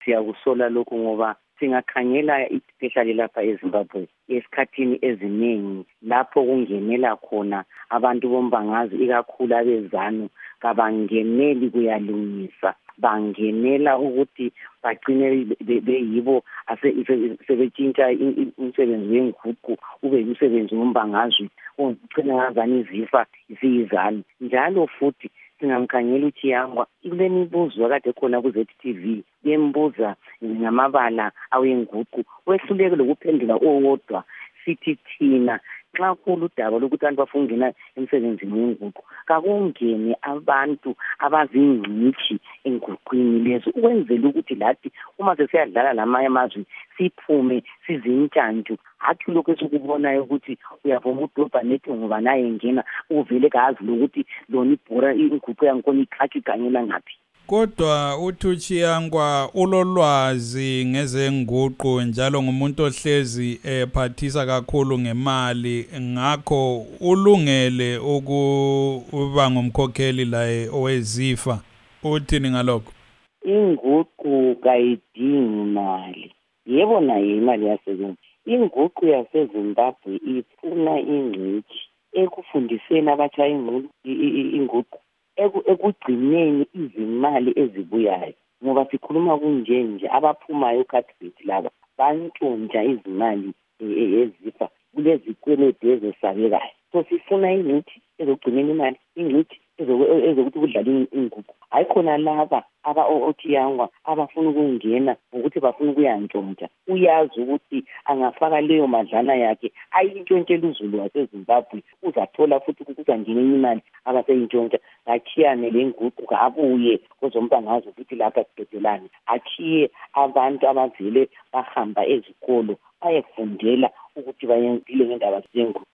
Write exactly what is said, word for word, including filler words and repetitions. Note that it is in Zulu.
Siyakusola lokho ngoba singakhangela especially lapha eZimbabwe esikhathini eziningi lapho kungenela khona abantu bombangazi ikakhulu abezanu kabangeneli kuyalungisa, bangenela ukuthi bagcine beyibo sebetshintsha umsebenzi wenguqu ube umsebenzi wombangazwi ugcina ngazani izifa isiyizanu. Njalo futhi singamkhangela uTshiyangwa kule mibuzo kade khona ku-Z T V bembuza ngamabala awenguqu wehluleke lokuphendula owodwa. Sithi thina nxa khulu udaba lokuthi abantu bafuna ukungena emsebenzini wenguqu kakungene abantu abazingcitshi enguqwini lezo ukwenzela ukuthi lathi uma sesiyadlala lamanye amazwi siphume sizintshantshu. Hathi lokho esikubonayo ukuthi uyavuma udobha nethi ngoba naye ngena uvele kazi lokuthi lona ibhora inguqu yangikhona ikhathi iganyela ngaphi. Kodwa uThutshiyangwa ulolwazi ngezenguqu njalo ngumuntu ohlezi ephathisa kakhulu ngemali, ngakho ulungele ukuba ngumkhokheli laye owezifa. Uthini ngalokho? Inguqu kayidingi imali. Yebo nayo imali yasebenza. Inguqu yaseZimbabwe ifuna ingcitshi ekufundiseni abatsha inguqu, ekugcineni izimali ezibuyayo, ngoba sikhuluma kunje nje abaphumayo eCatbit laba bantshontsha izimali ezifa kulezi kwelede ezesabekayo. So sifuna ingcitshi ezogcinela imali, ingcitshi ezokuthi kudlala inguqu. Hayi khona laba aba oThiyangwa abafuna ukungena ngokuthi bafuna ukuyantshontsha. Uyazi ukuthi angafaka leyo madlana yakhe ayintshontshela uzulu waseZimbabwe uzathola futhi ukuthi angene imali abaseyintshontsha. Akhiyane lenguqu abuye kwezombangazi ukuthi lapha siqedelane, akhiye abantu abavele bahamba ezikolo bayefundela ukuthi bayenzile ngendaba zenguqu.